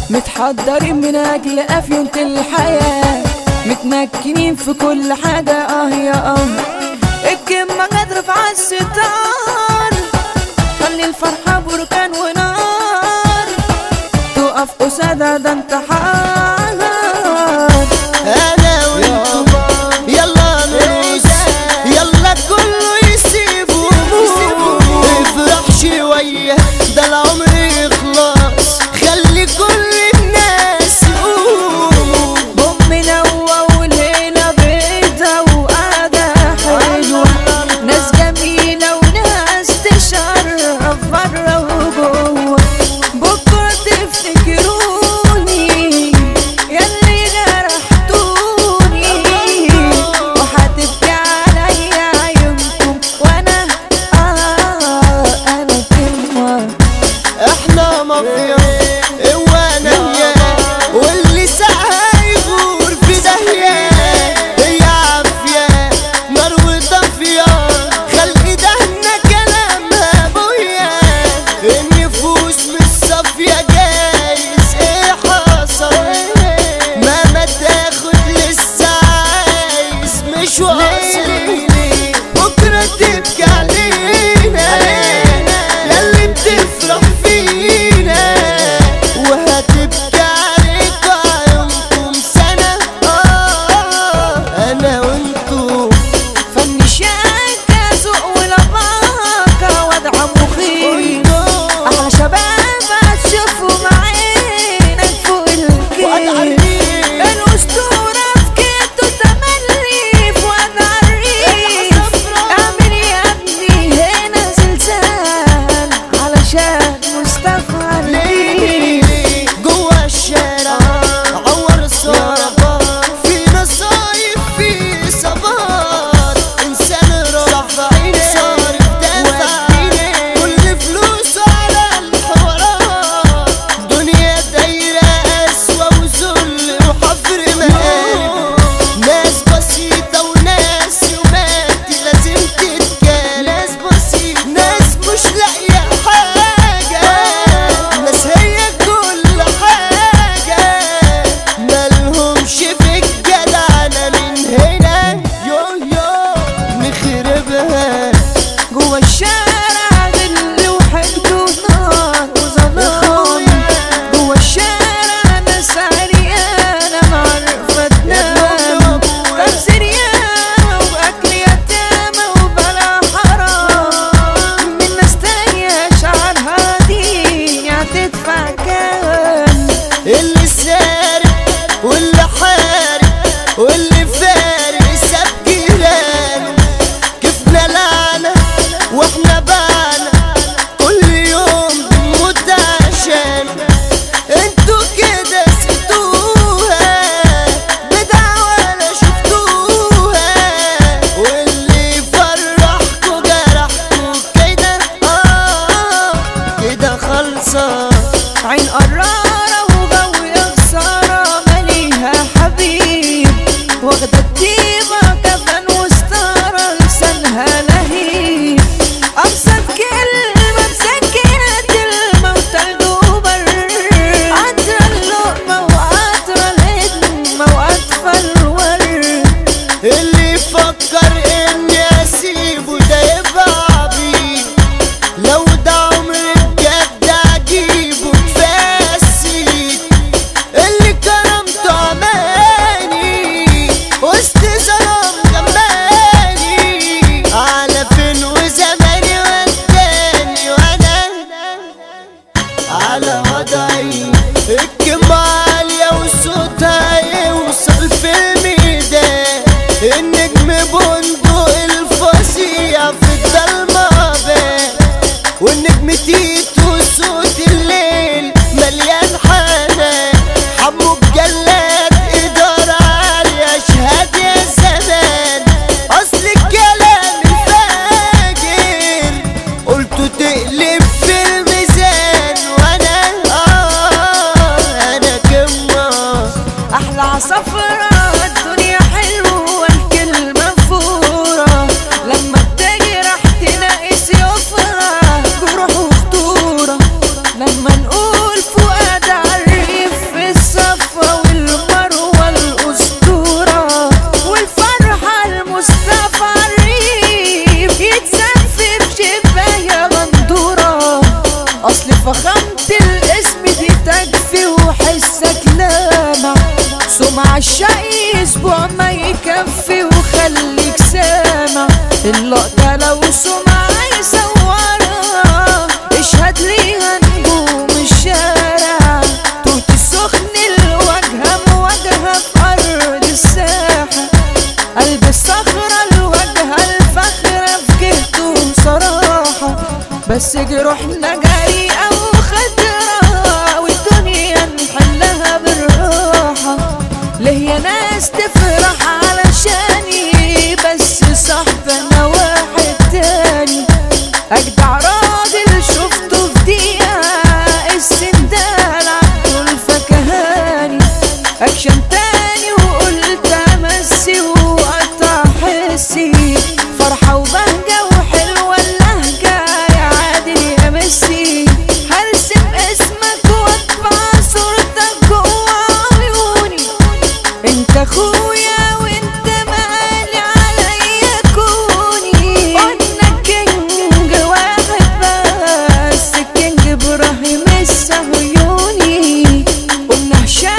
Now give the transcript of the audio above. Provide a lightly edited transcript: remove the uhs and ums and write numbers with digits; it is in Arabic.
متحضرين من اجل افيونة الحياة، متمكنين في كل حاجة يا الكلمة قادرة في عالستار، خلي الفرحة بركان ونار، تقف قصادها ده انتحار. انا وانتو يلا نرقص، يلا كله يسيب همومه، افرح شوية ده العمر يخلص، خلي كل الناس يقوموا. بوم نوى والليلة بيضة وقعدة حلوة، ناس جميلة وناس تشرف برا وجوه، بكرة تفتكروني ياللي جرحتوني، وهتبكي عليا عيونكم وانا انا كلمة. احنا مافيا وانا واللي سعى يغور في داهية، هي عافية نار وطافية، خلق دهنا كلامها ابويا، النفوس مش صافية جايز ايه حصل، مهما تاخد لسه عايز مش واصل، بكرة تبكي علينا ياللي بتفرح فينا، وهتبكي عليك عيونكم سنة انا وانتو. فن شاكة ذوق ولباقة وضع مخيف، أحلى شباب هتشوفوا معانا فوق الكيف، الأسطورة في كيتو تملي في وضع الريف، اعمل يا ابني هنا زلزال علشان مصطفى عليك. جوا الشارع عور صار، في نصايب في صبار، انسان رفع صارف دافع كل فلوسه على الحوارات، دنيا دايرة قسوة وذل وحفر مقالب، ناس بسيطة وناس يوماتي لازم تتكلم، ناس بسيطة ناس مش لاقية حاجة، ناس هي كل حاجة، مالهمش في الجدعنة، من هنا يو نخربها. جوا الشارع غل وحقد ونار وظلام، جوا الشارع ناس عريانة معرفة تنام، تبذير ياما وأكل يتامى وبلا حرام، من ناس تانية شعرها دي هتدفع كام. اللي سارق واللي حارق واللي فارق ساب جيرانه، كيفنا لعنة واحنا بعنا كل يوم بنموت عشان انتوا كده سبتوها، بدعة ولا شفتوها، واللي فرحكوا جرحكوا كده كده خلصة. عين قرارة وجو يا خسارة ماليها حبيب، واخدة الطيبة كفن وستارة لسانها لهيب، أبسط كلمة مسكنة الموتى الجوبر، عطرة اللقمة وعطرة الهدمة وأطفال الورد، اللي يفكر اني اسيبه ده يبقى عبيط، لو ده عمري بجد اجيبه كفاية السيد، اللي كرمته اماني وسط ظلام جمالي، على فين وزماني وداني وانا على وضعي، الكلمة عالية وصوتها يوصل في الميدان، النجم بندق الفظيع في الضلمة بان، والنجم تيتو صوت الليل مليان حنان، حمو بجلاد إدارة عالية اشهد يا زمان، أصل الكلام الفاجر قلته تقلب في الميزان، وأنا فخامة الاسم دي تكفي وحسك لامع، سمع الشقي اسبوع ما يكفي وخليك سامع. اللقطة لو سمع يصورها اشهد ليها نجوم الشارع، توت السخن الواجهة مواجهة في أرض الساحة، قلب الصخرة الواجهة الفخرة في جهته صراحة. بس جروحنا جريئة وخضرا والدنيا نحلها بالراحة. ليه يا ناس تفرح علشاني بس صاحبنا واحد تاني، أجدع راجل شفته في دقيقة السندال عبده الفكهاني. أكشن تاني وقلت أمسي وقطع حسي، فرحة وبهجة وحلوة اللهجة يا عادل يا ميسي. هرسم اسمك واطبع صورتك جوا عيوني، انت اخويا وانت مالي عليا كوني. قلنا الكينج واحد بس، الكينج ابراهيم الصهيوني. قلنا هشام